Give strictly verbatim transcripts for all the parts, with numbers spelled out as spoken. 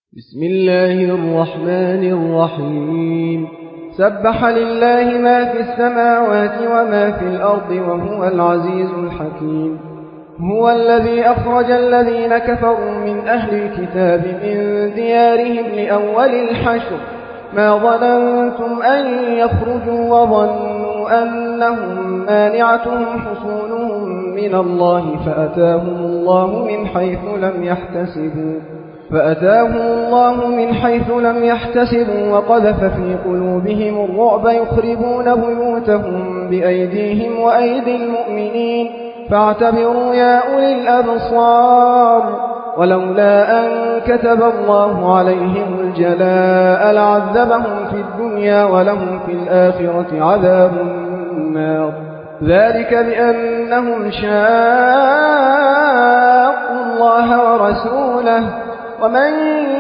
بسم الله الرحمن الرحيم. سبح لله ما في السماوات وما في الأرض وهو العزيز الحكيم. هو الذي أخرج الذين كفروا من أهل الكتاب من ديارهم لأول الحشر ما ظننتم أن يخرجوا وظنوا أنهم مانعتهم حصونهم من الله فأتاهم الله من حيث لم يحتسبوا فأتاهم الله من حيث لم يحتسبوا وقذف في قلوبهم الرعب يخربون بيوتهم بأيديهم وأيدي المؤمنين فاعتبروا يا أولي الأبصار. ولولا أن كتب الله عليهم الجلاء لعذبهم في الدنيا ولهم في الآخرة عذاب النار. ذلك بأنهم شاقوا الله ورسوله ومن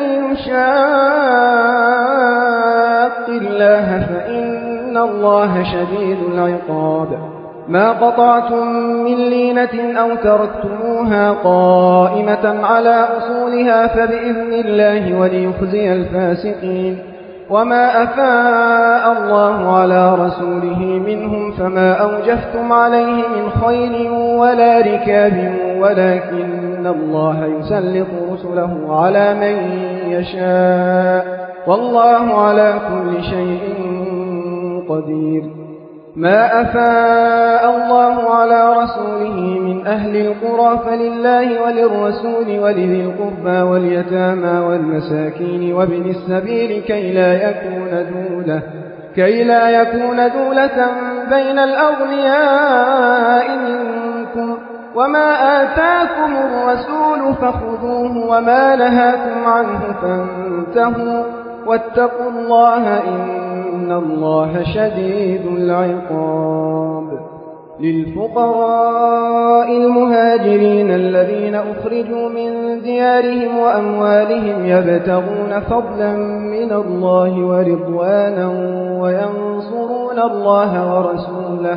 يشاق الله فإن الله شديد العقاب. ما قطعتم من لينة أو تركتموها قائمة على أصولها فبإذن الله وليخزي الفاسقين. وما أفاء الله على رسوله منهم فما أوجفتم عليه من خيل ولا ركاب ولكن الله يسلط رسله على من يشاء والله على كل شيء قدير. ما أفاء الله على رسوله من أهل القرى فلله وللرسول ولذي القربى واليتامى والمساكين وابن السبيل كي لا يكون دولة كي لا يكون دولة بين الأغنياء منكم. وما آتاكم الرسول فخذوه وما نهاكم عنه فانتهوا واتقوا الله إن الله شديد العقاب. للفقراء المهاجرين الذين أخرجوا من ديارهم وأموالهم يبتغون فضلا من الله ورضوانا وينصرون الله ورسوله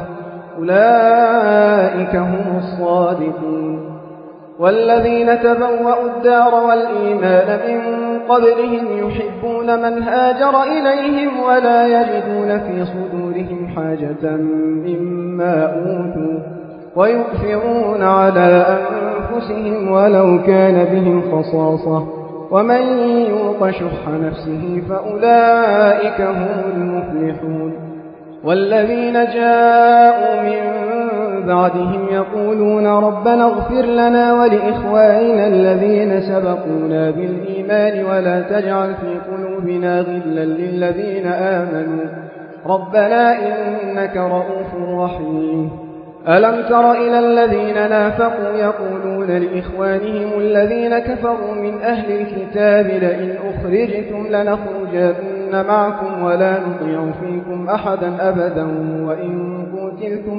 أولئك هم الصادقون. والذين تبوأوا الدار والإيمان من قبلهم يحبون من هاجر إليهم ولا يجدون في صدورهم حاجة مما أوتوا ويؤثرون على أنفسهم ولو كان بهم خصاصة ومن يوق شح نفسه فأولئك هم المفلحون. والذين جاءوا من بعدهم يقولون ربنا اغفر لنا ولإخواننا الذين سبقونا بالإيمان ولا تجعل في قلوبنا غلا للذين آمنوا ربنا إنك رؤوف رحيم. ألم تر إلى الذين نافقوا يقولون لإخوانهم الذين كفروا من أهل الكتاب لئن أخرجتم لنخرجن معكم ولا نطيع فيكم أحدا أبدا وإن قتلتم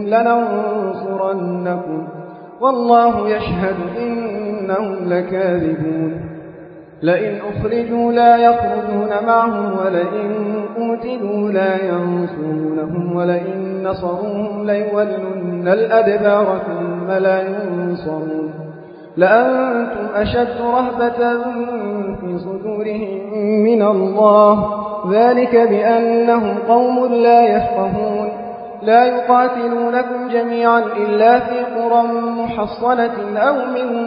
لننصرنكم والله يشهد إنهم لكاذبون. لئن أخرجوا لا يخرجون معهم ولئن قتلوا لا ينصرونهم ولئن نصروهم ليولن الأدبار ثم لا ينصرون. لأنتم أشد رهبة في صدورهم من الله ذلك بأنهم قوم لا يفقهون. لا يقاتلونكم جميعا إلا في قرى محصنة أو من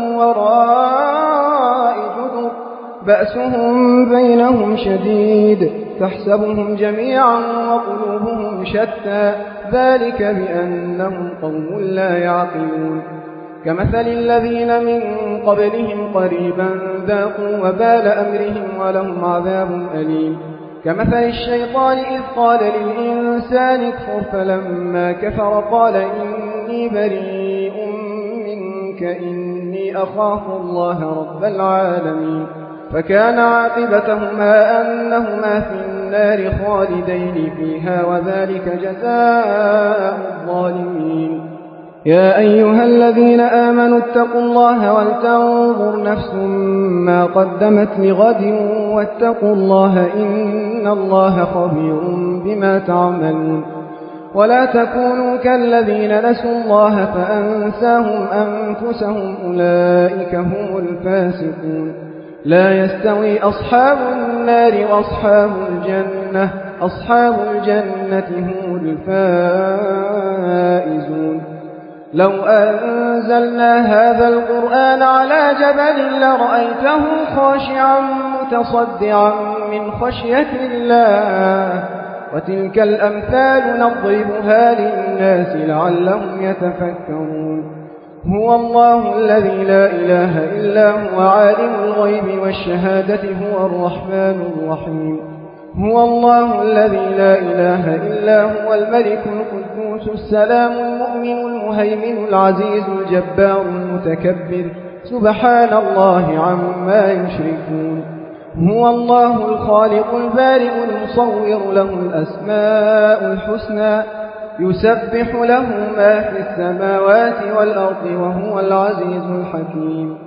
وراء جدر بأسهم بينهم شديد تحسبهم جميعا وقلوبهم شتى ذلك بأنهم قوم لا يعقلون. كمثل الذين من قبلهم قريبا ذاقوا وبال أمرهم ولهم عذاب أليم. كمثل الشيطان إذ قال للإنسان اكفر فلما كفر قال إني بريء منك إني أخاف الله رب العالمين. فكان عاقبتهما أنهما في النار خالدين فيها وذلك جزاء الظالمين. يا أيها الذين آمنوا اتقوا الله ولتنظر نفس ما قدمت لغد واتقوا الله إن الله خبير بما تعملون. ولا تكونوا كالذين نسوا الله فأنساهم أنفسهم أولئك هم الفاسقون. لا يستوي أصحاب النار وأصحاب الجنة أصحاب الجنة هم الفائزون. لو أنزلنا هذا القرآن على جبل لرأيته خاشعا متصدعا من خشية الله وتلك الأمثال نضربها للناس لعلهم يتفكرون. هو الله الذي لا إله إلا هو عالم الغيب والشهادة هو الرحمن الرحيم. هو الله الذي لا إله إلا هو الملك القدوس السلام المؤمن المهيمن العزيز الجبار المتكبر سبحان الله عما يشركون. هو الله الخالق البارئ المصور له الأسماء الحسنى يسبح له ما في السماوات والأرض وهو العزيز الحكيم.